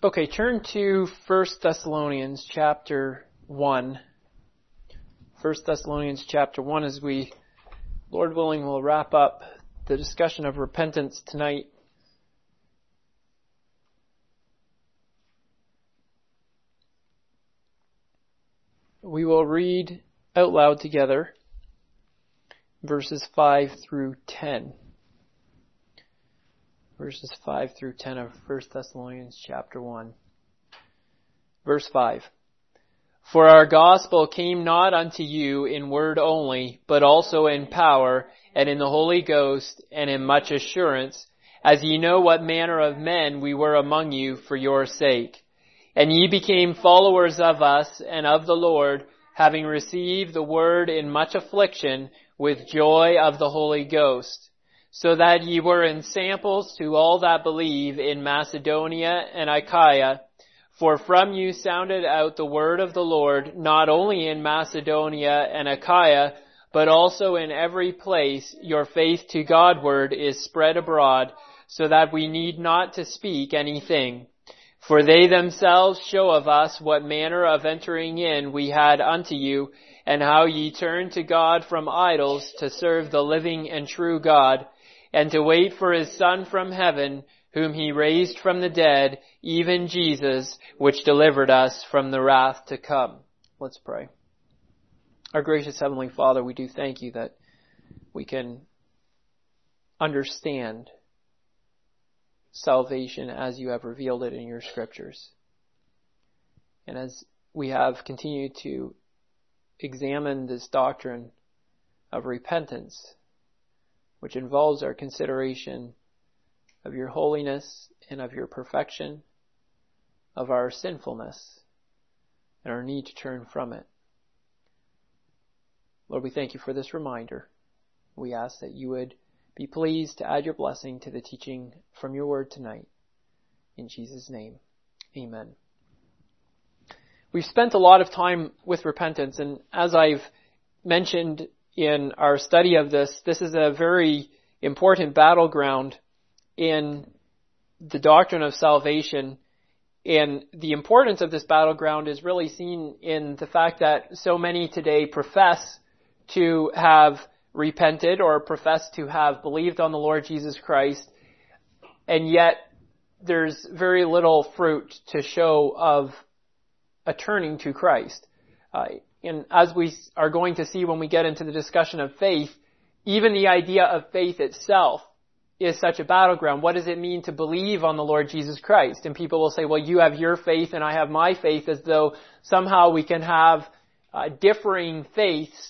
Okay, turn to 1 Thessalonians chapter 1. 1 Thessalonians chapter 1 as we, Lord willing, will wrap up the discussion of repentance tonight. We will read out loud together verses 5 through 10. Verses 5 through 10 of 1 Thessalonians chapter 1. Verse 5. For our gospel came not unto you in word only, but also in power, and in the Holy Ghost, and in much assurance, as ye know what manner of men we were among you for your sake. And ye became followers of us and of the Lord, having received the word in much affliction, with joy of the Holy Ghost. So that ye were ensamples to all that believe in Macedonia and Achaia. For from you sounded out the word of the Lord, not only in Macedonia and Achaia, but also in every place your faith to Godward is spread abroad, so that we need not to speak anything. For they themselves show of us what manner of entering in we had unto you, and how ye turned to God from idols to serve the living and true God, and to wait for his Son from heaven, whom he raised from the dead, even Jesus, which delivered us from the wrath to come. Let's pray. Our gracious Heavenly Father, we do thank you that we can understand salvation as you have revealed it in your scriptures. And as we have continued to examine this doctrine of repentance, which involves our consideration of your holiness and of your perfection, of our sinfulness, and our need to turn from it. Lord, we thank you for this reminder. We ask that you would be pleased to add your blessing to the teaching from your word tonight. In Jesus' name, amen. We've spent a lot of time with repentance, and as I've mentioned in our study of this is a very important battleground in the doctrine of salvation. And the importance of this battleground is really seen in the fact that so many today profess to have repented or profess to have believed on the Lord Jesus Christ, and yet there's very little fruit to show of a turning to Christ. And as we are going to see when we get into the discussion of faith, even the idea of faith itself is such a battleground. What does it mean to believe on the Lord Jesus Christ? And people will say, well, you have your faith and I have my faith, as though somehow we can have differing faiths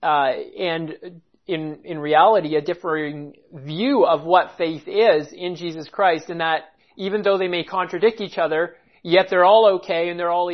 and in reality a differing view of what faith is in Jesus Christ, and that even though they may contradict each other, yet they're all okay and they're all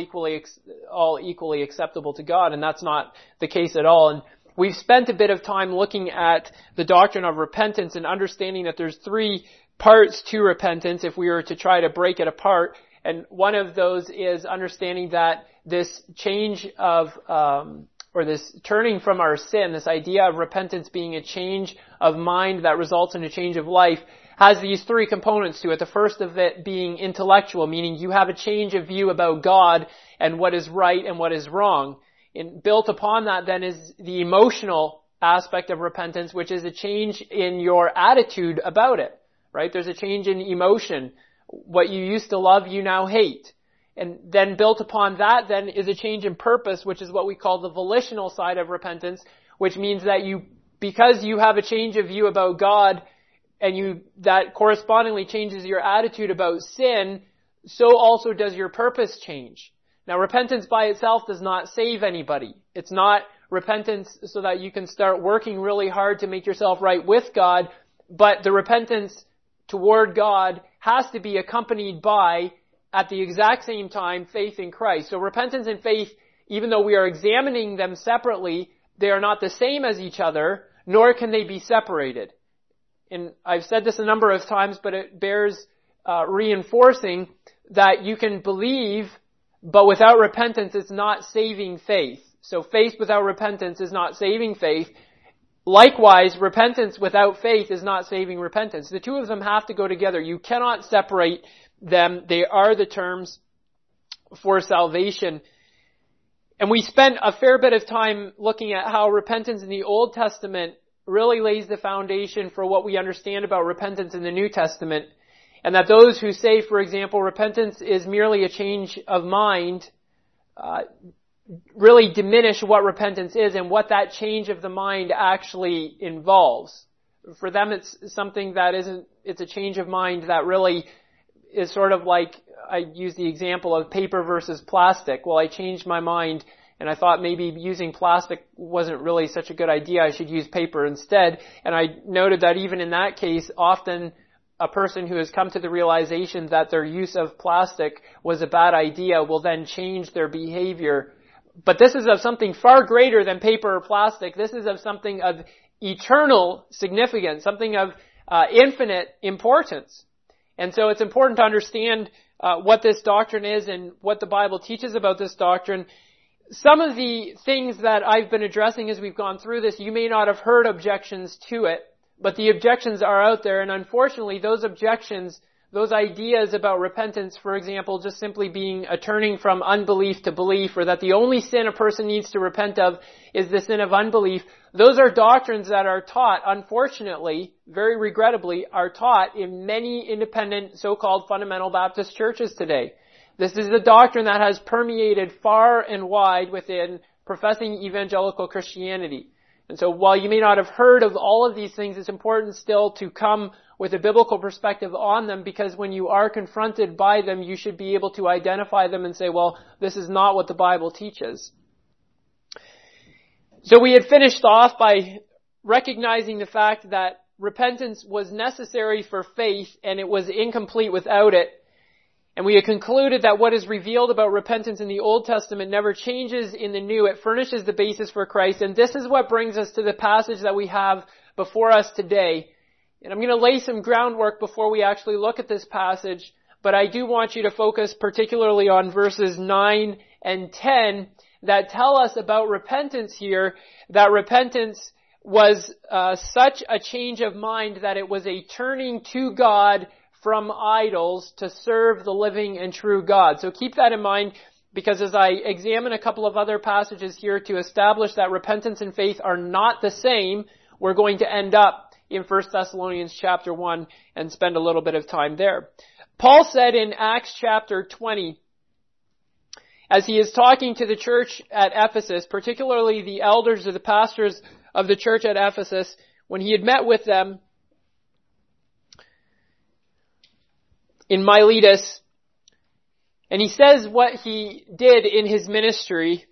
equally acceptable to God, and that's not the case at all. And we've spent a bit of time looking at the doctrine of repentance and understanding that there's three parts to repentance if we were to try to break it apart. And one of those is understanding that this change of, or this turning from our sin, this idea of repentance being a change of mind that results in a change of life, has these three components to it. The first of it being intellectual, meaning you have a change of view about God and what is right and what is wrong. And built upon that then is the emotional aspect of repentance, which is a change in your attitude about it, right? There's a change in emotion. What you used to love, you now hate. And then built upon that then is a change in purpose, which is what we call the volitional side of repentance, which means that because you have a change of view about God, and that correspondingly changes your attitude about sin, so also does your purpose change. Now, repentance by itself does not save anybody. It's not repentance so that you can start working really hard to make yourself right with God, but the repentance toward God has to be accompanied by, at the exact same time, faith in Christ. So repentance and faith, even though we are examining them separately, they are not the same as each other, nor can they be separated. And I've said this a number of times, but it bears reinforcing that you can believe, but without repentance, it's not saving faith. So faith without repentance is not saving faith. Likewise, repentance without faith is not saving repentance. The two of them have to go together. You cannot separate them. They are the terms for salvation. And we spent a fair bit of time looking at how repentance in the Old Testament really lays the foundation for what we understand about repentance in the New Testament. And that those who say, for example, repentance is merely a change of mind, really diminish what repentance is and what that change of the mind actually involves. For them, it's something that it's a change of mind that really is sort of like, I use the example of paper versus plastic. Well, I changed my mind and I thought maybe using plastic wasn't really such a good idea. I should use paper instead. And I noted that even in that case, often a person who has come to the realization that their use of plastic was a bad idea will then change their behavior. But this is of something far greater than paper or plastic. This is of something of eternal significance, something of infinite importance. And so it's important to understand what this doctrine is and what the Bible teaches about this doctrine. Some of the things that I've been addressing as we've gone through this, you may not have heard objections to it, but the objections are out there. And unfortunately, those objections, those ideas about repentance, for example, just simply being a turning from unbelief to belief, or that the only sin a person needs to repent of is the sin of unbelief, those are doctrines that are taught, unfortunately, very regrettably, are taught in many independent so-called fundamental Baptist churches today. This is a doctrine that has permeated far and wide within professing evangelical Christianity. And so while you may not have heard of all of these things, it's important still to come with a biblical perspective on them, because when you are confronted by them, you should be able to identify them and say, well, this is not what the Bible teaches. So we had finished off by recognizing the fact that repentance was necessary for faith and it was incomplete without it. And we had concluded that what is revealed about repentance in the Old Testament never changes in the New. It furnishes the basis for Christ. And this is what brings us to the passage that we have before us today. And I'm going to lay some groundwork before we actually look at this passage. But I do want you to focus particularly on verses 9 and 10 that tell us about repentance here, that repentance was such a change of mind that it was a turning to God from idols to serve the living and true God. So keep that in mind, because as I examine a couple of other passages here to establish that repentance and faith are not the same, we're going to end up in 1 Thessalonians chapter 1 and spend a little bit of time there. Paul said in Acts chapter 20, as he is talking to the church at Ephesus, particularly the elders or the pastors of the church at Ephesus, when he had met with them in Miletus, and he says what he did in his ministry.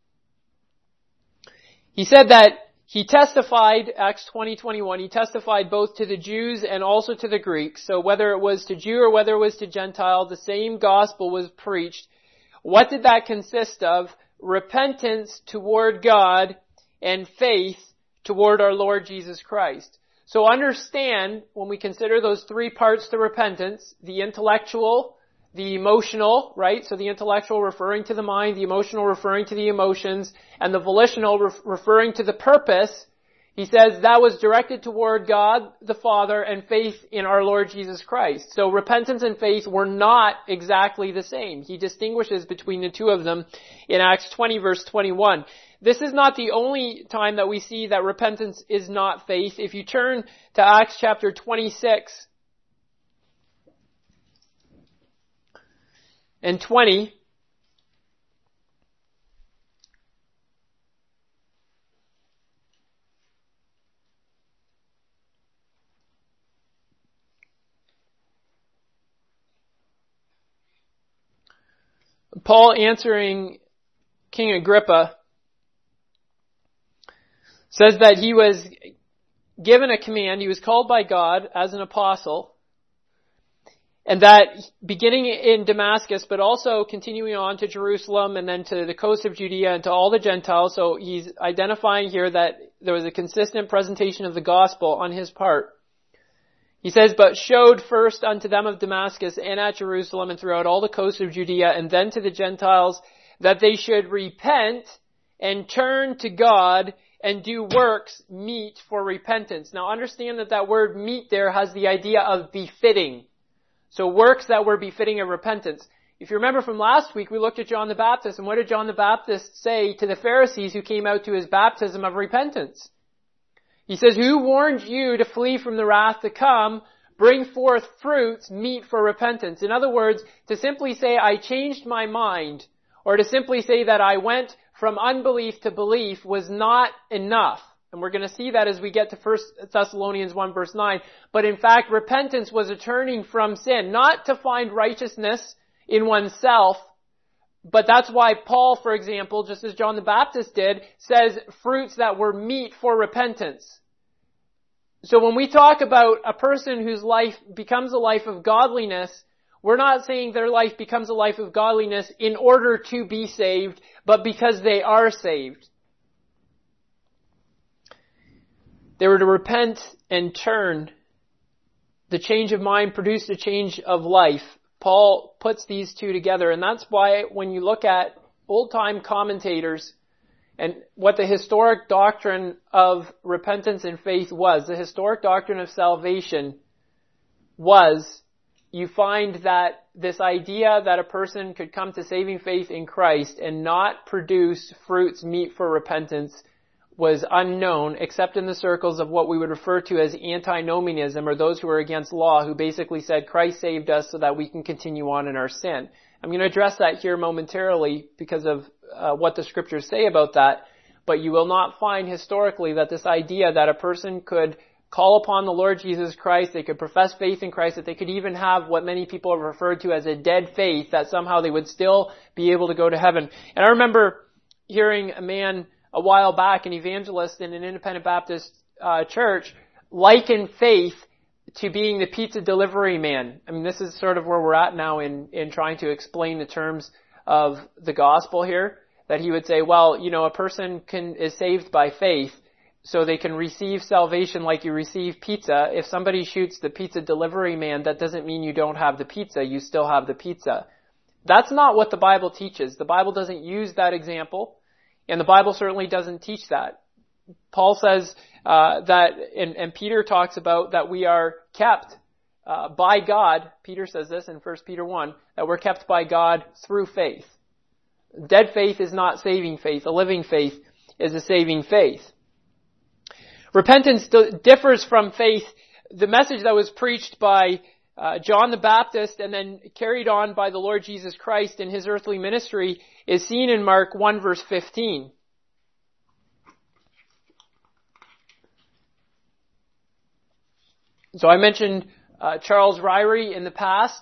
He said that he testified, Acts 20:21, he testified both to the Jews and also to the Greeks. So whether it was to Jew or whether it was to Gentile, the same gospel was preached. What did that consist of? Repentance toward God and faith toward our Lord Jesus Christ. So understand, when we consider those three parts to repentance, the intellectual, the emotional, right? So the intellectual referring to the mind, the emotional referring to the emotions, and the volitional referring to the purpose, he says that was directed toward God the Father and faith in our Lord Jesus Christ. So repentance and faith were not exactly the same. He distinguishes between the two of them in Acts 20 verse 21. This is not the only time that we see that repentance is not faith. If you turn to Acts chapter 26 and 20, Paul answering King Agrippa says that he was given a command, he was called by God as an apostle, and that beginning in Damascus, but also continuing on to Jerusalem and then to the coast of Judea and to all the Gentiles. So he's identifying here that there was a consistent presentation of the gospel on his part. He says, but showed first unto them of Damascus and at Jerusalem and throughout all the coast of Judea and then to the Gentiles that they should repent and turn to God and do works meet for repentance. Now understand that word meet there has the idea of befitting. So works that were befitting of repentance. If you remember from last week, we looked at John the Baptist, and what did John the Baptist say to the Pharisees who came out to his baptism of repentance? He says, "Who warned you to flee from the wrath to come? Bring forth fruits meet for repentance." In other words, to simply say, "I changed my mind," or to simply say that I went from unbelief to belief was not enough. And we're going to see that as we get to 1 Thessalonians 1 verse 9. But in fact, repentance was a turning from sin, not to find righteousness in oneself. But that's why Paul, for example, just as John the Baptist did, says fruits that were meet for repentance. So when we talk about a person whose life becomes a life of godliness, we're not saying their life becomes a life of godliness in order to be saved, but because they are saved. They were to repent and turn. The change of mind produced a change of life. Paul puts these two together, and that's why when you look at old-time commentators and what the historic doctrine of repentance and faith was, the historic doctrine of salvation was, you find that this idea that a person could come to saving faith in Christ and not produce fruits meet for repentance was unknown, except in the circles of what we would refer to as antinomianism, or those who are against law, who basically said Christ saved us so that we can continue on in our sin. I'm going to address that here momentarily because of what the scriptures say about that, but you will not find historically that this idea that a person could call upon the Lord Jesus Christ, they could profess faith in Christ, that they could even have what many people have referred to as a dead faith, that somehow they would still be able to go to heaven. And I remember hearing a man a while back, an evangelist in an independent Baptist church, liken faith to being the pizza delivery man. I mean, this is sort of where we're at now in trying to explain the terms of the gospel here. That he would say, well, you know, a person is saved by faith, so they can receive salvation like you receive pizza. If somebody shoots the pizza delivery man, that doesn't mean you don't have the pizza. You still have the pizza. That's not what the Bible teaches. The Bible doesn't use that example. And the Bible certainly doesn't teach that. Paul says that, and Peter talks about that we are kept by God. Peter says this in 1 Peter 1, that we're kept by God through faith. Dead faith is not saving faith. A living faith is a saving faith. Repentance differs from faith. The message that was preached by John the Baptist and then carried on by the Lord Jesus Christ in his earthly ministry is seen in Mark 1 verse 15. So I mentioned Charles Ryrie in the past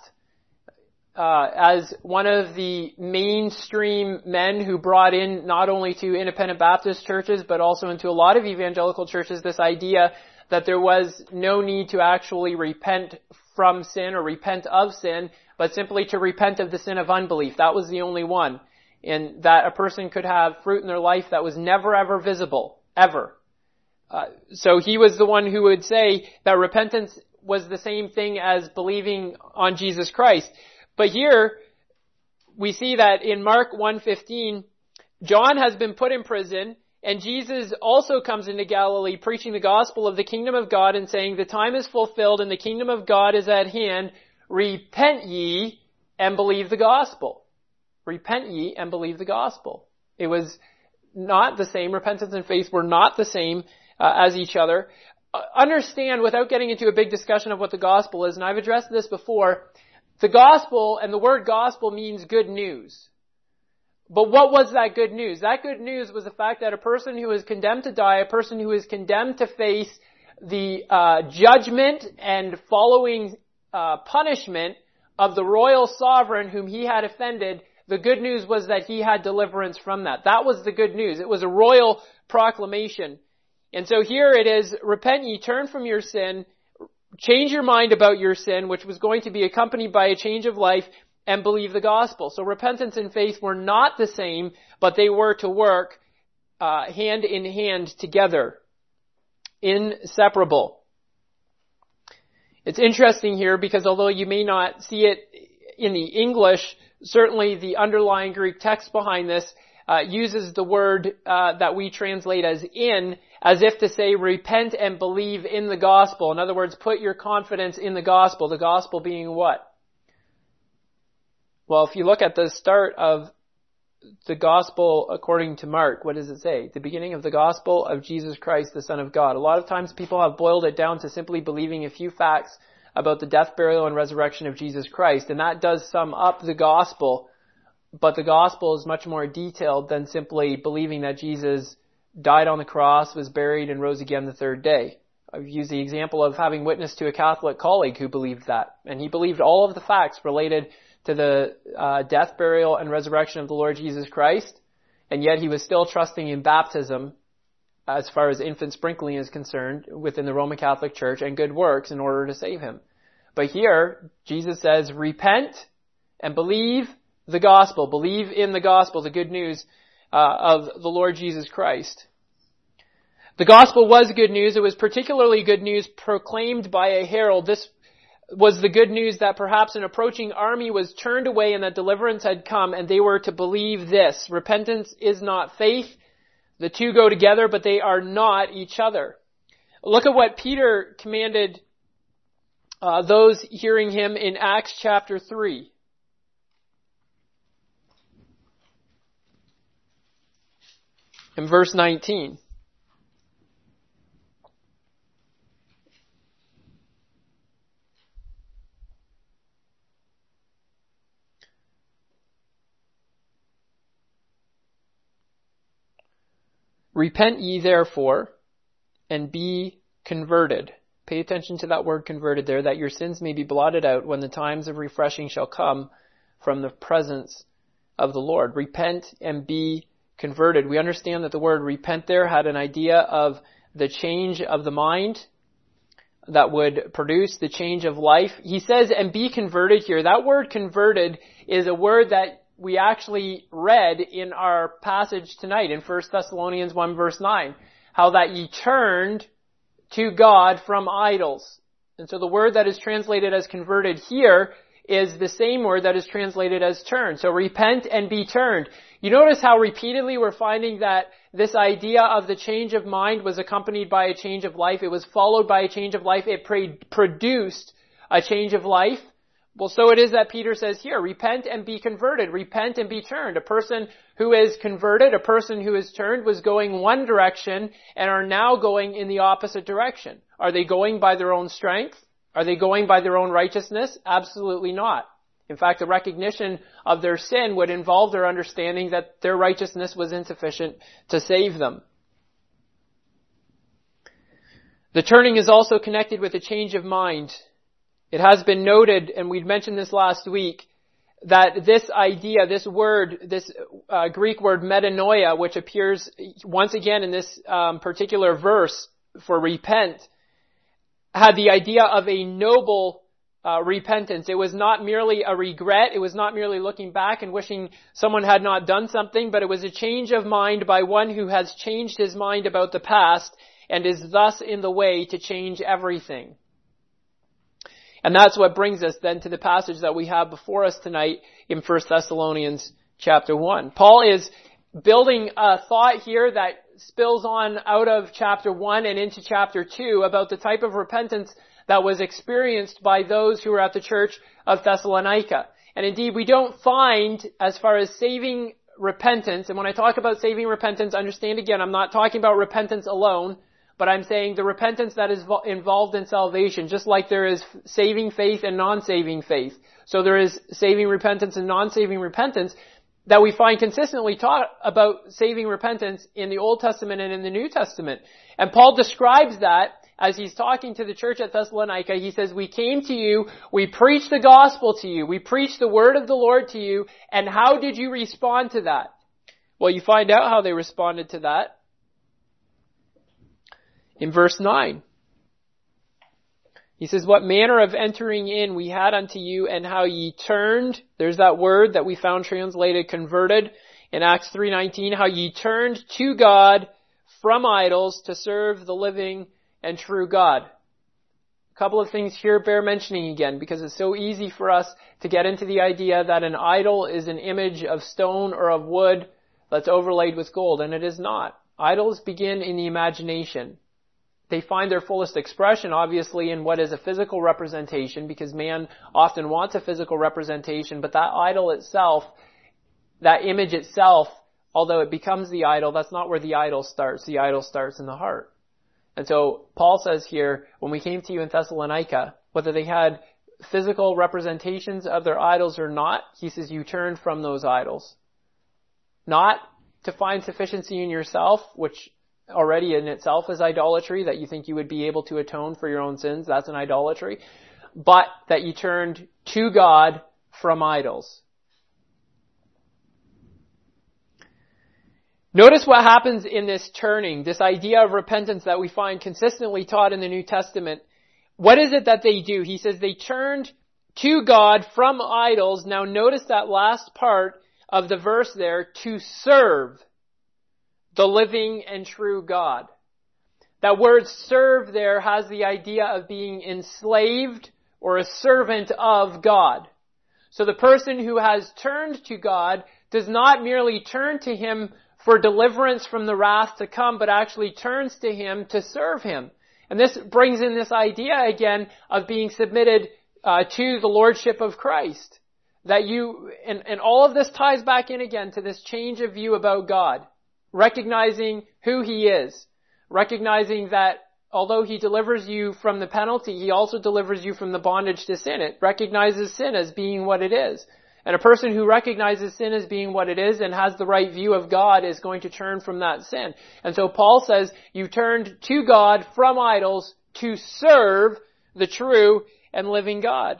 as one of the mainstream men who brought in not only to independent Baptist churches but also into a lot of evangelical churches this idea that there was no need to actually repent from sin or repent of sin, but simply to repent of the sin of unbelief. That was the only one. And that a person could have fruit in their life that was never ever visible, ever. So he was the one who would say that repentance was the same thing as believing on Jesus Christ. But here, we see that in Mark 1:15, John has been put in prison, and Jesus also comes into Galilee preaching the gospel of the kingdom of God and saying, the time is fulfilled and the kingdom of God is at hand. Repent ye and believe the gospel. Repent ye and believe the gospel. It was not the same. Repentance and faith were not the same as each other. Understand, without getting into a big discussion of what the gospel is, and I've addressed this before, the gospel and the word gospel means good news. But what was that good news? That good news was the fact that a person who is condemned to die, a person who is condemned to face the judgment and following punishment of the royal sovereign whom he had offended, the good news was that he had deliverance from that. That was the good news. It was a royal proclamation. And so here it is, repent ye, turn from your sin, change your mind about your sin, which was going to be accompanied by a change of life, and believe the gospel. So repentance and faith were not the same, but they were to work hand in hand together. Inseparable. It's interesting here because although you may not see it in the English, certainly the underlying Greek text behind this uses the word that we translate as in, as if to say repent and believe in the gospel. In other words, put your confidence in the gospel being what? Well, if you look at the start of the gospel according to Mark, what does it say? The beginning of the gospel of Jesus Christ, the Son of God. A lot of times people have boiled it down to simply believing a few facts about the death, burial, and resurrection of Jesus Christ, and that does sum up the gospel, but the gospel is much more detailed than simply believing that Jesus died on the cross, was buried, and rose again the third day. I've used the example of having witnessed to a Catholic colleague who believed that, and he believed all of the facts related to the death, burial, and resurrection of the Lord Jesus Christ, and yet he was still trusting in baptism as far as infant sprinkling is concerned within the Roman Catholic Church and good works in order to save him. But here, Jesus says, repent and believe the gospel. Believe in the gospel, the good news of the Lord Jesus Christ. The gospel was good news. It was particularly good news proclaimed by a herald. This was the good news that perhaps an approaching army was turned away and that deliverance had come, and they were to believe this. Repentance is not faith. The two go together, but they are not each other. Look at what Peter commanded those hearing him in Acts chapter 3. In verse 19. Repent ye therefore, and be converted. Pay attention to that word converted there, that your sins may be blotted out when the times of refreshing shall come from the presence of the Lord. Repent and be converted. We understand that the word repent there had an idea of the change of the mind that would produce the change of life. He says, and be converted here. That word converted is a word that we actually read in our passage tonight in 1 Thessalonians 1 verse 9. How that ye turned to God from idols. And so the word that is translated as converted here is the same word that is translated as turn. So repent and be turned. You notice how repeatedly we're finding that this idea of the change of mind was accompanied by a change of life. It was followed by a change of life. It produced a change of life. Well, so it is that Peter says here, repent and be converted. Repent and be turned. A person who is converted, a person who is turned, was going one direction and are now going in the opposite direction. Are they going by their own strength? Are they going by their own righteousness? Absolutely not. In fact, the recognition of their sin would involve their understanding that their righteousness was insufficient to save them. The turning is also connected with a change of mind. It has been noted, and we'd mentioned this last week, that this idea, this word, this Greek word metanoia, which appears once again in this particular verse for repent, had the idea of a noble repentance. It was not merely a regret. It was not merely looking back and wishing someone had not done something, but it was a change of mind by one who has changed his mind about the past and is thus in the way to change everything. And that's what brings us then to the passage that we have before us tonight in 1 Thessalonians chapter 1. Paul is building a thought here that spills on out of chapter 1 and into chapter 2 about the type of repentance that was experienced by those who were at the church of Thessalonica. And indeed, we don't find, as far as saving repentance, and when I talk about saving repentance, understand again, I'm not talking about repentance alone, but I'm saying the repentance that is involved in salvation, just like there is saving faith and non-saving faith. So there is saving repentance and non-saving repentance that we find consistently taught about saving repentance in the Old Testament and in the New Testament. And Paul describes that as he's talking to the church at Thessalonica. He says, we came to you, we preached the gospel to you, we preached the word of the Lord to you, and how did you respond to that? Well, you find out how they responded to that in verse 9. He says, what manner of entering in we had unto you, and how ye turned. There's that word that we found translated converted in Acts 3:19. How ye turned to God from idols to serve the living and true God. A couple of things here bear mentioning again, because it's so easy for us to get into the idea that an idol is an image of stone or of wood that's overlaid with gold, and it is not. Idols begin in the imagination. they find their fullest expression, obviously, in what is a physical representation, because man often wants a physical representation, but that idol itself, that image itself, although it becomes the idol, that's not where the idol starts. The idol starts in the heart. And so Paul says here, when we came to you in Thessalonica, whether they had physical representations of their idols or not, he says you turn from those idols. Not to find sufficiency in yourself, which already in itself is idolatry, that you think you would be able to atone for your own sins, that's an idolatry, but that you turned to God from idols. Notice what happens in this turning, this idea of repentance that we find consistently taught in the New Testament. What is it that they do? He says they turned to God from idols. Now notice that last part of the verse there, to serve the living and true God. That word serve there has the idea of being enslaved or a servant of God. So the person who has turned to God does not merely turn to Him for deliverance from the wrath to come, but actually turns to Him to serve Him. And this brings in this idea again of being submitted to the Lordship of Christ. That you, and all of this ties back in again to this change of view about God. Recognizing who He is. Recognizing that although He delivers you from the penalty, He also delivers you from the bondage to sin. It recognizes sin as being what it is. And a person who recognizes sin as being what it is and has the right view of God is going to turn from that sin. And so Paul says, you turned to God from idols to serve the true and living God.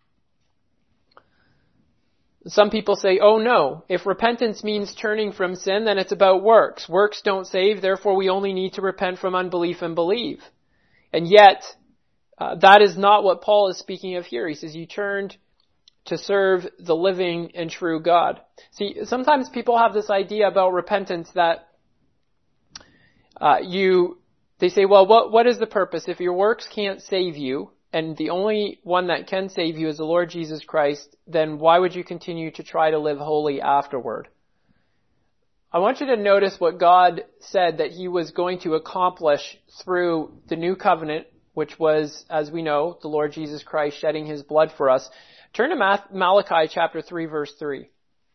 Some people say, oh no, if repentance means turning from sin, then it's about works. Works don't save, therefore we only need to repent from unbelief and believe. And yet, that is not what Paul is speaking of here. He says, you turned to serve the living and true God. See, sometimes people have this idea about repentance that they say, well, what is the purpose? If your works can't save you, and the only one that can save you is the Lord Jesus Christ, then why would you continue to try to live holy afterward? I want you to notice what God said that He was going to accomplish through the new covenant, which was, as we know, the Lord Jesus Christ shedding His blood for us. Turn to Malachi chapter 3, verse 3.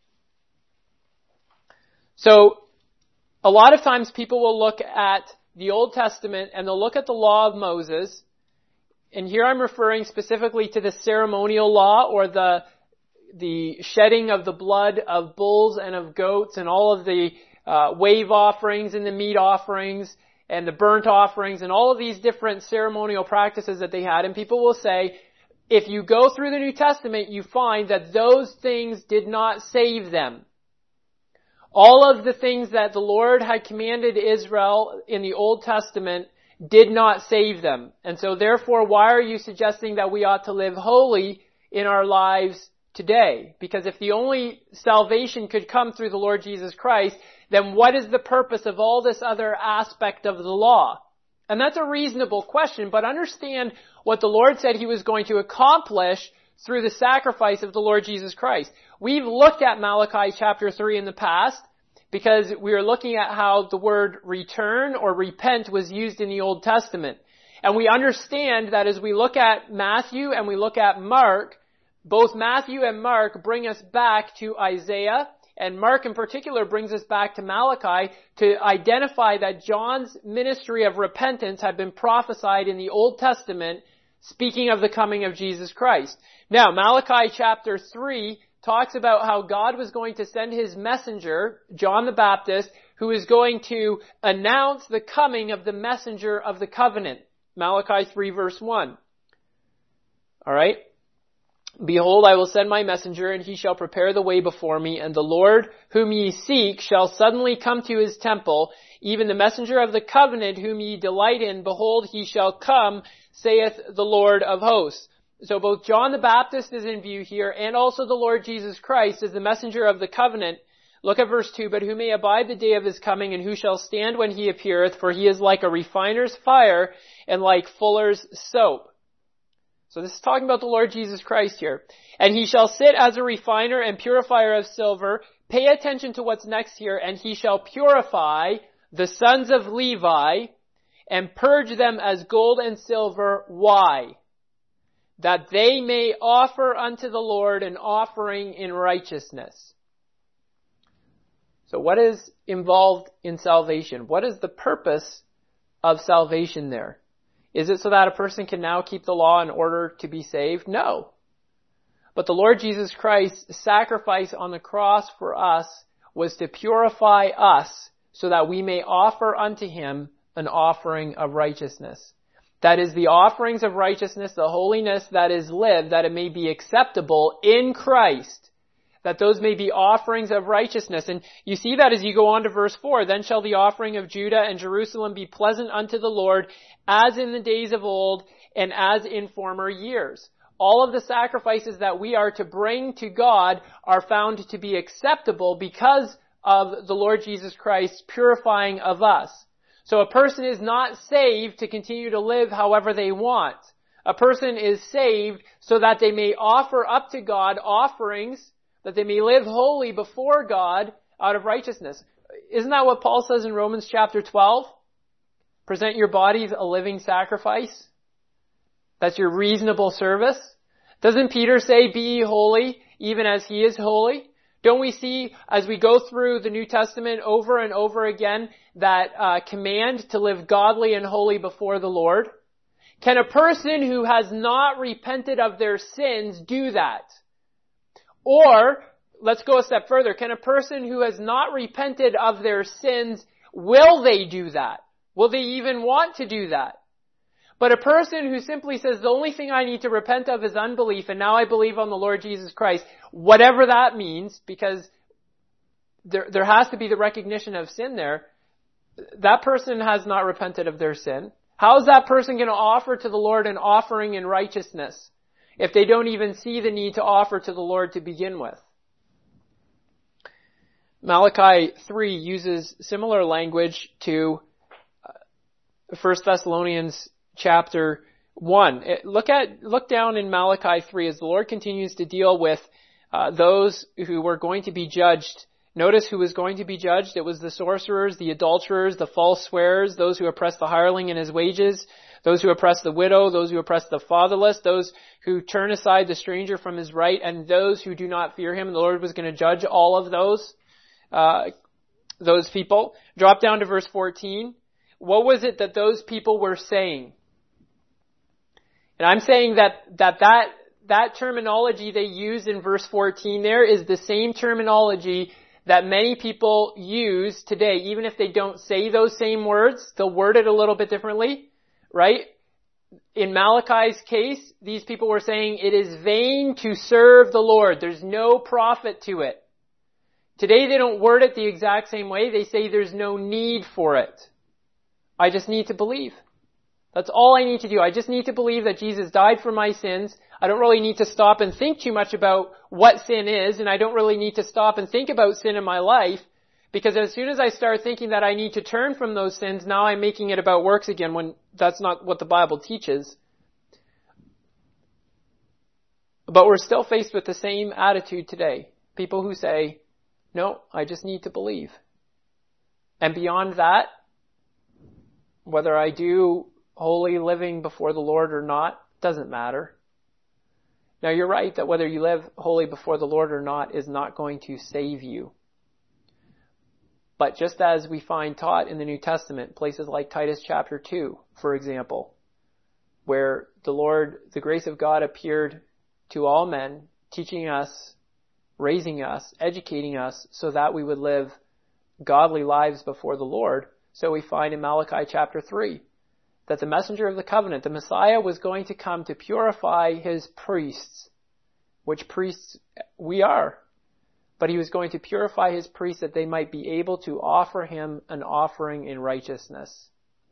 So, a lot of times people will look at the Old Testament and they'll look at the law of Moses. And here I'm referring specifically to the ceremonial law, or the shedding of the blood of bulls and of goats and all of the wave offerings and the meat offerings and the burnt offerings and all of these different ceremonial practices that they had. And people will say, if you go through the New Testament, you find that those things did not save them. All of the things that the Lord had commanded Israel in the Old Testament did not save them. And so therefore, why are you suggesting that we ought to live holy in our lives today? Because if the only salvation could come through the Lord Jesus Christ, then what is the purpose of all this other aspect of the law? And that's a reasonable question, but understand what the Lord said He was going to accomplish through the sacrifice of the Lord Jesus Christ. We've looked at Malachi chapter 3 in the past, because we are looking at how the word return or repent was used in the Old Testament. And we understand that as we look at Matthew and we look at Mark, both Matthew and Mark bring us back to Isaiah, and Mark in particular brings us back to Malachi to identify that John's ministry of repentance had been prophesied in the Old Testament, speaking of the coming of Jesus Christ. Now, Malachi chapter 3 talks about how God was going to send His messenger, John the Baptist, who is going to announce the coming of the messenger of the covenant. Malachi 3 verse 1. Alright? Behold, I will send my messenger, and he shall prepare the way before me, and the Lord whom ye seek shall suddenly come to His temple, even the messenger of the covenant whom ye delight in. Behold, he shall come, saith the Lord of hosts. So both John the Baptist is in view here, and also the Lord Jesus Christ is the messenger of the covenant. Look at verse 2, but who may abide the day of His coming, and who shall stand when He appeareth? For He is like a refiner's fire, and like fuller's soap. So this is talking about the Lord Jesus Christ here. And He shall sit as a refiner and purifier of silver. Pay attention to what's next here. And He shall purify the sons of Levi, and purge them as gold and silver. Why? That they may offer unto the Lord an offering in righteousness. So what is involved in salvation? What is the purpose of salvation there? Is it so that a person can now keep the law in order to be saved? No. But the Lord Jesus Christ's sacrifice on the cross for us was to purify us so that we may offer unto him an offering of righteousness. That is the offerings of righteousness, the holiness that is lived, that it may be acceptable in Christ, that those may be offerings of righteousness. And you see that as you go on to verse 4, then shall the offering of Judah and Jerusalem be pleasant unto the Lord, as in the days of old and as in former years. All of the sacrifices that we are to bring to God are found to be acceptable because of the Lord Jesus Christ purifying of us. So a person is not saved to continue to live however they want. A person is saved so that they may offer up to God offerings, that they may live holy before God out of righteousness. Isn't that what Paul says in Romans chapter 12? Present your bodies a living sacrifice. That's your reasonable service. Doesn't Peter say, be ye holy, even as he is holy? Don't we see, as we go through the New Testament over and over again, that command to live godly and holy before the Lord? Can a person who has not repented of their sins do that? Or, let's go a step further, can a person who has not repented of their sins, will they do that? Will they even want to do that? But a person who simply says, the only thing I need to repent of is unbelief, and now I believe on the Lord Jesus Christ, whatever that means, because there has to be the recognition of sin there, that person has not repented of their sin. How is that person going to offer to the Lord an offering in righteousness if they don't even see the need to offer to the Lord to begin with? Malachi 3 uses similar language to 1 Thessalonians chapter 1. Look down in Malachi 3 as the Lord continues to deal with those who were going to be judged. Notice who was going to be judged. It was the sorcerers, the adulterers, the false swearers, those who oppress the hireling in his wages, those who oppress the widow, those who oppress the fatherless, those who turn aside the stranger from his right, and those who do not fear him. And the Lord was going to judge all of those people. Drop down to verse 14. What was it that those people were saying? And I'm saying that terminology they used in verse 14 there is the same terminology that many people use today. Even if they don't say those same words, they'll word it a little bit differently, right? In Malachi's case, these people were saying it is vain to serve the Lord. There's no profit to it. Today they don't word it the exact same way. They say there's no need for it. I just need to believe. That's all I need to do. I just need to believe that Jesus died for my sins. I don't really need to stop and think too much about what sin is, and I don't really need to stop and think about sin in my life, because as soon as I start thinking that I need to turn from those sins, now I'm making it about works again, when that's not what the Bible teaches. But we're still faced with the same attitude today. People who say, no, I just need to believe. And beyond that, whether I do holy living before the Lord or not, doesn't matter. Now you're right that whether you live holy before the Lord or not is not going to save you. But just as we find taught in the New Testament, places like Titus chapter 2, for example, where the grace of God appeared to all men, teaching us, raising us, educating us so that we would live godly lives before the Lord. So we find in Malachi chapter 3 that the messenger of the covenant, the Messiah, was going to come to purify his priests, which priests we are. But he was going to purify his priests that they might be able to offer him an offering in righteousness.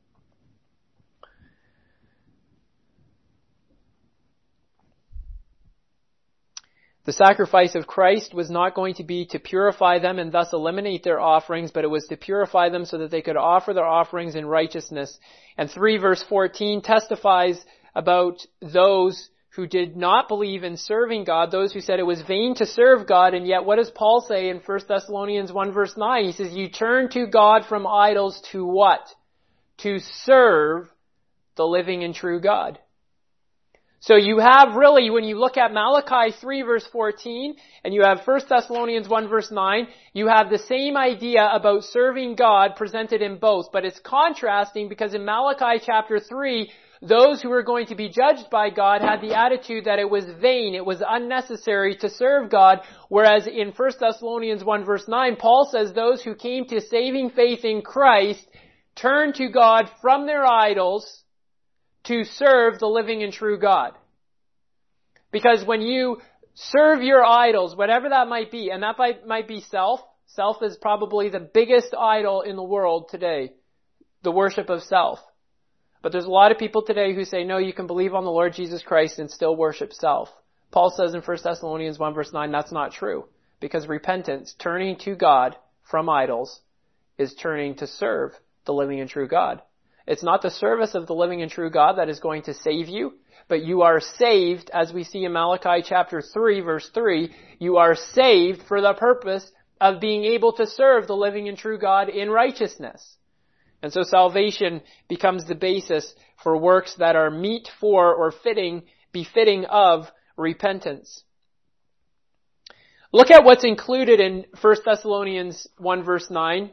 The sacrifice of Christ was not going to be to purify them and thus eliminate their offerings, but it was to purify them so that they could offer their offerings in righteousness. And 3 verse 14 testifies about those who did not believe in serving God, those who said it was vain to serve God, and yet what does Paul say in 1 Thessalonians 1 verse 9? He says, you turn to God from idols to what? to serve the living and true God. So you have really, when you look at Malachi 3 verse 14, and you have 1 Thessalonians 1 verse 9, you have the same idea about serving God presented in both, but it's contrasting because in Malachi chapter 3, those who were going to be judged by God had the attitude that it was vain, it was unnecessary to serve God, whereas in 1 Thessalonians 1 verse 9, Paul says those who came to saving faith in Christ turned to God from their idols to serve the living and true God. Because when you serve your idols, whatever that might be, and that might be self. Self is probably the biggest idol in the world today, the worship of self. But there's a lot of people today who say, no, you can believe on the Lord Jesus Christ and still worship self. Paul says in 1 Thessalonians 1 verse 9, that's not true. Because repentance, turning to God from idols, is turning to serve the living and true God. It's not the service of the living and true God that is going to save you, but you are saved, as we see in Malachi chapter 3 verse 3, you are saved for the purpose of being able to serve the living and true God in righteousness. And so salvation becomes the basis for works that are meet for or befitting of repentance. Look at what's included in 1 Thessalonians 1 verse 9.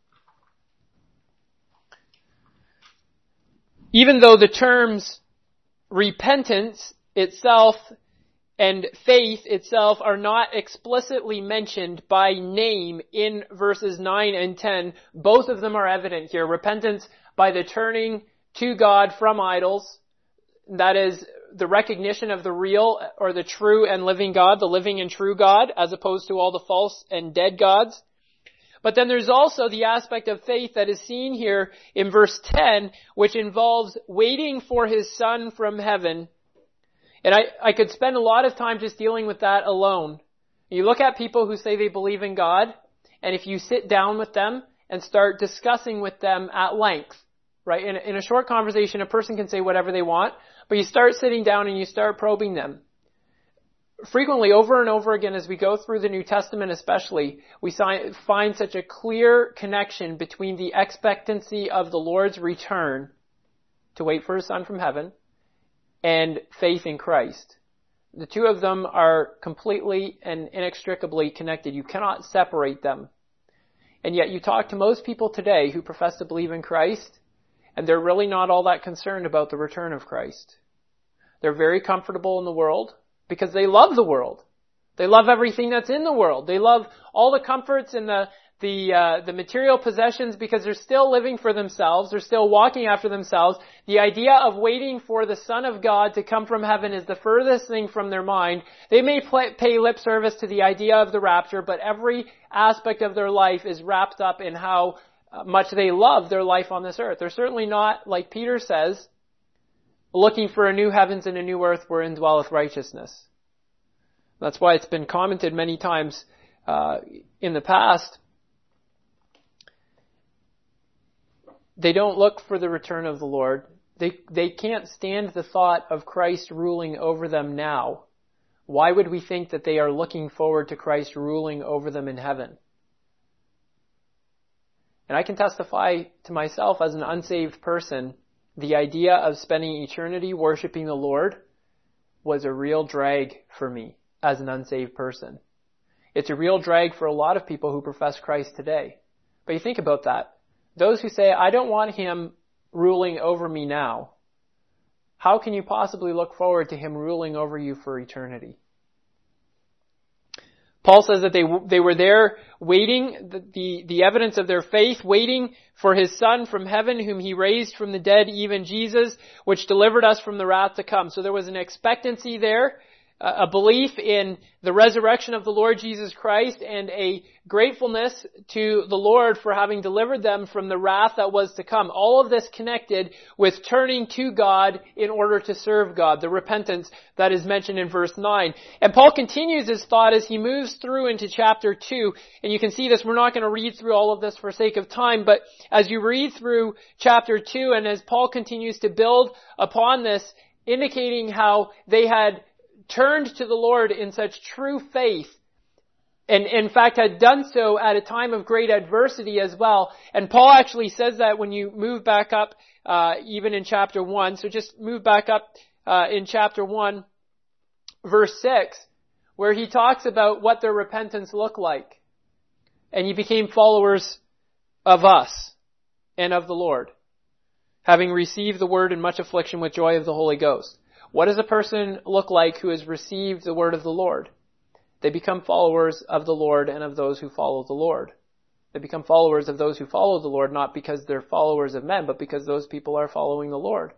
Even though the terms repentance itself and faith itself are not explicitly mentioned by name in verses 9 and 10, both of them are evident here. Repentance by the turning to God from idols, that is the recognition of the real or the true and living God, the living and true God, as opposed to all the false and dead gods. But then there's also the aspect of faith that is seen here in verse 10, which involves waiting for his Son from heaven. And I could spend a lot of time just dealing with that alone. You look at people who say they believe in God, and if you sit down with them and start discussing with them at length, right? In a short conversation, a person can say whatever they want, but you start sitting down and you start probing them. Frequently, over and over again, as we go through the New Testament especially, we find such a clear connection between the expectancy of the Lord's return to wait for his Son from heaven and faith in Christ. The two of them are completely and inextricably connected. You cannot separate them. And yet you talk to most people today who profess to believe in Christ, and they're really not all that concerned about the return of Christ. They're very comfortable in the world, because they love the world. They love everything that's in the world. They love all the comforts and the material possessions because they're still living for themselves. They're still walking after themselves. The idea of waiting for the Son of God to come from heaven is the furthest thing from their mind. They may pay lip service to the idea of the rapture, but every aspect of their life is wrapped up in how much they love their life on this earth. They're certainly not, like Peter says, looking for a new heavens and a new earth wherein dwelleth righteousness. That's why it's been commented many times in the past. They don't look for the return of the Lord. They can't stand the thought of Christ ruling over them now. Why would we think that they are looking forward to Christ ruling over them in heaven? And I can testify to myself as an unsaved person, the idea of spending eternity worshiping the Lord was a real drag for me as an unsaved person. It's a real drag for a lot of people who profess Christ today. But you think about that. Those who say, I don't want him ruling over me now, how can you possibly look forward to him ruling over you for eternity? Paul says that they were there waiting, the evidence of their faith, waiting for his Son from heaven, whom he raised from the dead, even Jesus, which delivered us from the wrath to come. So there was an expectancy there, a belief in the resurrection of the Lord Jesus Christ, and a gratefulness to the Lord for having delivered them from the wrath that was to come. All of this connected with turning to God in order to serve God, the repentance that is mentioned in verse 9. And Paul continues his thought as he moves through into chapter 2, and you can see this. We're not going to read through all of this for sake of time, but as you read through chapter 2, and as Paul continues to build upon this, indicating how they had turned to the Lord in such true faith and in fact had done so at a time of great adversity as well. And Paul actually says that when you move back up, even in chapter 1. So just move back up in chapter 1, verse 6, where he talks about what their repentance looked like. And ye became followers of us and of the Lord, having received the word in much affliction with joy of the Holy Ghost. What does a person look like who has received the word of the Lord? They become followers of the Lord and of those who follow the Lord. They become followers of those who follow the Lord, not because they're followers of men, but because those people are following the Lord.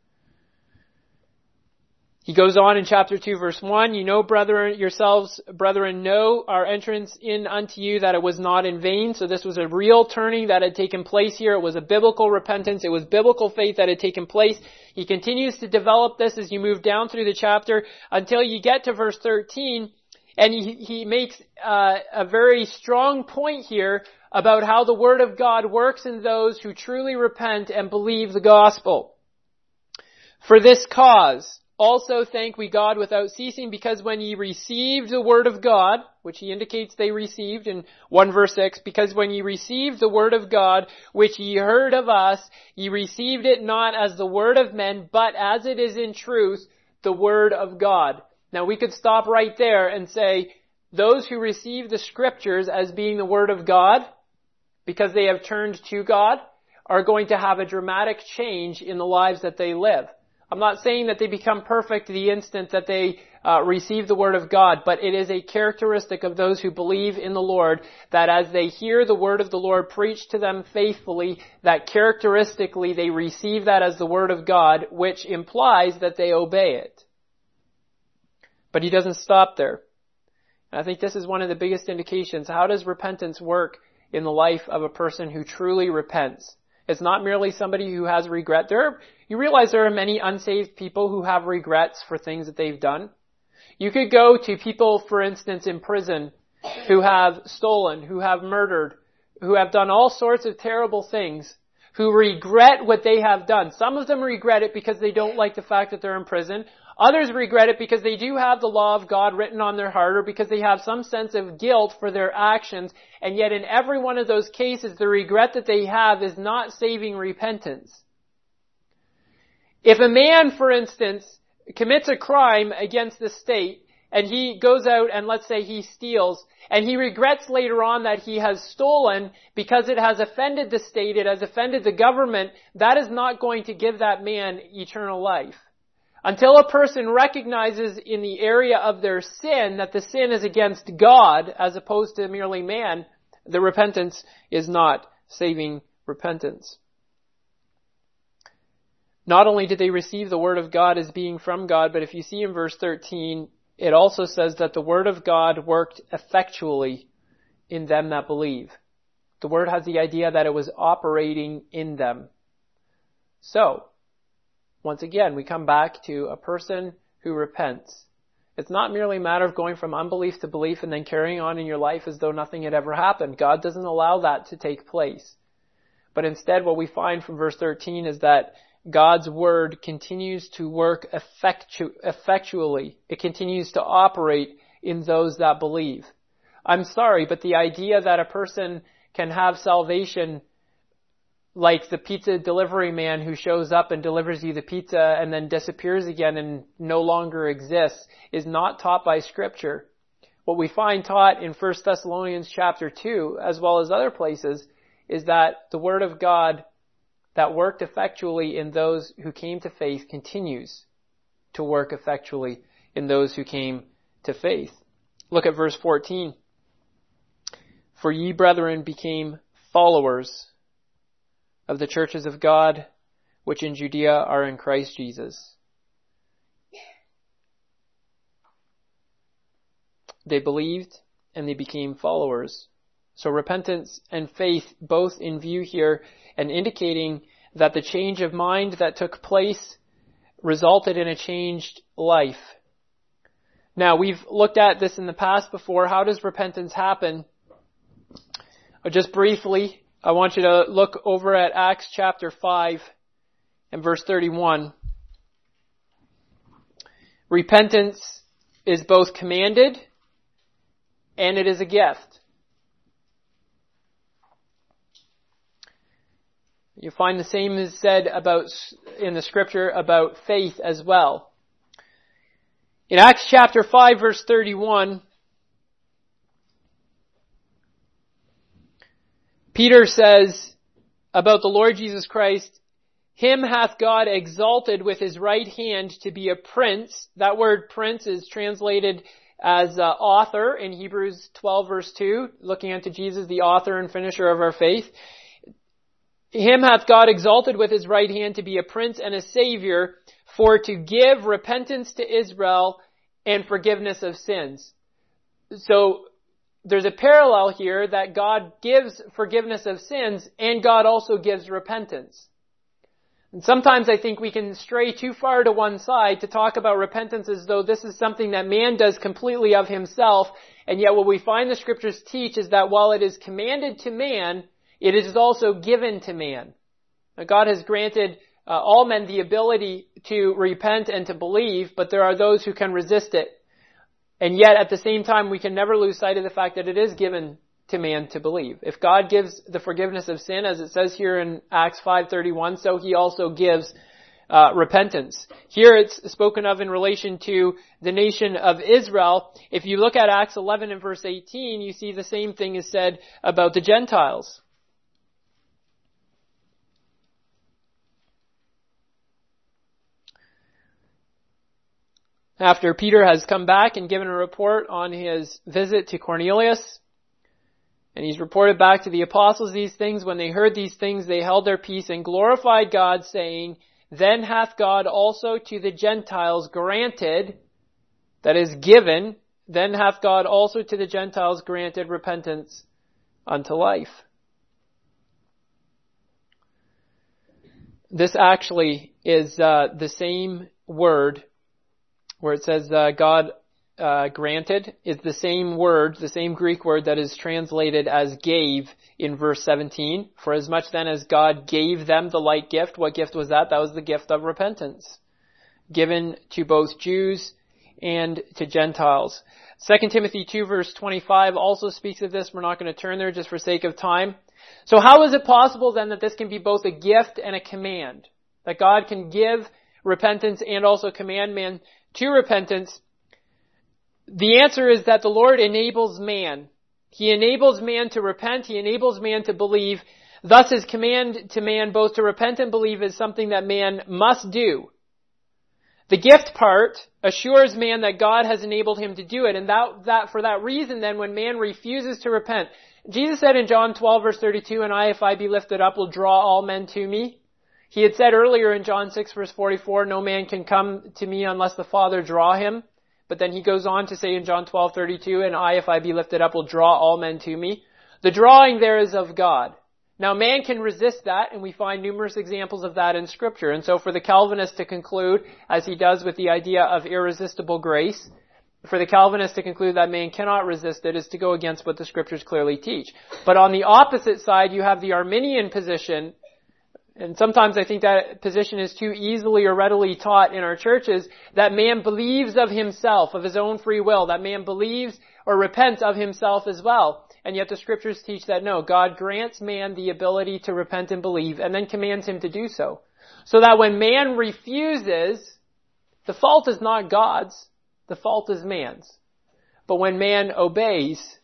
He goes on in chapter 2, verse 1, you know, yourselves, brethren, know our entrance in unto you, that it was not in vain. So this was a real turning that had taken place here. It was a biblical repentance. It was biblical faith that had taken place. He continues to develop this as you move down through the chapter until you get to verse 13. And he makes a very strong point here about how the Word of God works in those who truly repent and believe the gospel. For this cause also thank we God without ceasing, because when ye received the word of God, which he indicates they received in 1 verse 6, because when ye received the word of God, which ye heard of us, ye received it not as the word of men, but as it is in truth, the word of God. Now we could stop right there and say, those who receive the scriptures as being the word of God, because they have turned to God, are going to have a dramatic change in the lives that they live. I'm not saying that they become perfect the instant that they receive the word of God, but it is a characteristic of those who believe in the Lord that as they hear the word of the Lord preached to them faithfully, that characteristically they receive that as the word of God, which implies that they obey it. But he doesn't stop there. And I think this is one of the biggest indications. How does repentance work in the life of a person who truly repents? It's not merely somebody who has regret. You realize there are many unsaved people who have regrets for things that they've done. You could go to people, for instance, in prison who have stolen, who have murdered, who have done all sorts of terrible things, who regret what they have done. Some of them regret it because they don't like the fact that they're in prison. Others regret it because they do have the law of God written on their heart, or because they have some sense of guilt for their actions. And yet in every one of those cases, the regret that they have is not saving repentance. If a man, for instance, commits a crime against the state, and he goes out and let's say he steals, and he regrets later on that he has stolen because it has offended the state, it has offended the government, that is not going to give that man eternal life. Until a person recognizes in the area of their sin that the sin is against God as opposed to merely man, the repentance is not saving repentance. Not only did they receive the word of God as being from God, but if you see in verse 13, it also says that the word of God worked effectually in them that believe. The word has the idea that it was operating in them. So, once again, we come back to a person who repents. It's not merely a matter of going from unbelief to belief and then carrying on in your life as though nothing had ever happened. God doesn't allow that to take place. But instead, what we find from verse 13 is that God's word continues to work effectually. It continues to operate in those that believe. I'm sorry, but the idea that a person can have salvation like the pizza delivery man who shows up and delivers you the pizza and then disappears again and no longer exists is not taught by Scripture. What we find taught in 1 Thessalonians chapter 2, as well as other places, is that the Word of God that worked effectually in those who came to faith continues to work effectually in those who came to faith. Look at verse 14. For ye, brethren, became followers of the churches of God, which in Judea are in Christ Jesus. They believed and they became followers. So repentance and faith both in view here, and indicating that the change of mind that took place resulted in a changed life. Now, we've looked at this in the past before. How does repentance happen? Just briefly, I want you to look over at Acts chapter 5 and verse 31. Repentance is both commanded and it is a gift. You find the same is said in the scripture about faith as well. In Acts chapter 5 verse 31, Peter says about the Lord Jesus Christ, "Him hath God exalted with his right hand to be a prince." That word prince is translated as author in Hebrews 12 verse 2, looking unto Jesus, the author and finisher of our faith. "Him hath God exalted with his right hand to be a prince and a savior, for to give repentance to Israel and forgiveness of sins." So there's a parallel here that God gives forgiveness of sins and God also gives repentance. And sometimes I think we can stray too far to one side to talk about repentance as though this is something that man does completely of himself, and yet what we find the scriptures teach is that while it is commanded to man, it is also given to man. Now, God has granted all men the ability to repent and to believe, but there are those who can resist it. And yet, at the same time, we can never lose sight of the fact that it is given to man to believe. If God gives the forgiveness of sin, as it says here in Acts 5:31, so he also gives repentance. Here it's spoken of in relation to the nation of Israel. If you look at Acts 11 and verse 18, you see the same thing is said about the Gentiles. After Peter has come back and given a report on his visit to Cornelius, and he's reported back to the apostles these things, when they heard these things, they held their peace and glorified God, saying, "Then hath God also to the Gentiles granted," that is given, "then hath God also to the Gentiles granted repentance unto life." This actually is the same word where it says God granted is the same word, the same Greek word that is translated as gave in verse 17. "For as much then as God gave them the like gift," what gift was that? That was the gift of repentance, given to both Jews and to Gentiles. 2 Timothy 2 verse 25 also speaks of this. We're not going to turn there just for sake of time. So how is it possible then that this can be both a gift and a command? That God can give repentance and also command man to repentance? The answer is that the Lord enables man. He enables man to repent. He enables man to believe. Thus his command to man both to repent and believe is something that man must do. The gift part assures man that God has enabled him to do it. And that for that reason then when man refuses to repent, Jesus said in John 12 verse 32, "And I, if I be lifted up, will draw all men to me." He had said earlier in John 6 verse 44, "No man can come to me unless the Father draw him." But then he goes on to say in John 12:32, "And I, if I be lifted up, will draw all men to me." The drawing there is of God. Now man can resist that, and we find numerous examples of that in Scripture. And so for the Calvinist to conclude, as he does with the idea of irresistible grace, for the Calvinist to conclude that man cannot resist it is to go against what the Scriptures clearly teach. But on the opposite side, you have the Arminian position. And sometimes I think that position is too easily or readily taught in our churches, that man believes of himself, of his own free will, that man believes or repents of himself as well. And yet the scriptures teach that no, God grants man the ability to repent and believe and then commands him to do so. So that when man refuses, the fault is not God's, the fault is man's. But when man obeys,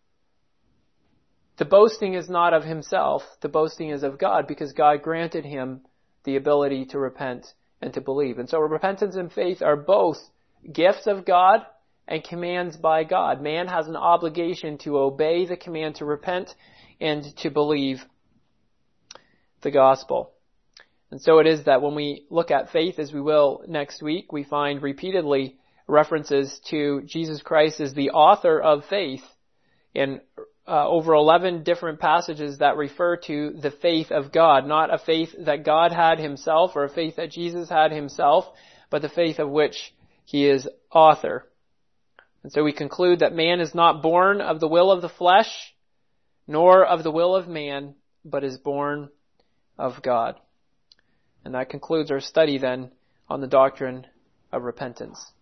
the boasting is not of himself, the boasting is of God, because God granted him the ability to repent and to believe. And so repentance and faith are both gifts of God and commands by God. Man has an obligation to obey the command to repent and to believe the gospel. And so it is that when we look at faith, as we will next week, we find repeatedly references to Jesus Christ as the author of faith in over 11 different passages that refer to the faith of God, not a faith that God had himself or a faith that Jesus had himself, but the faith of which he is author. And so we conclude that man is not born of the will of the flesh, nor of the will of man, but is born of God. And that concludes our study then on the doctrine of repentance.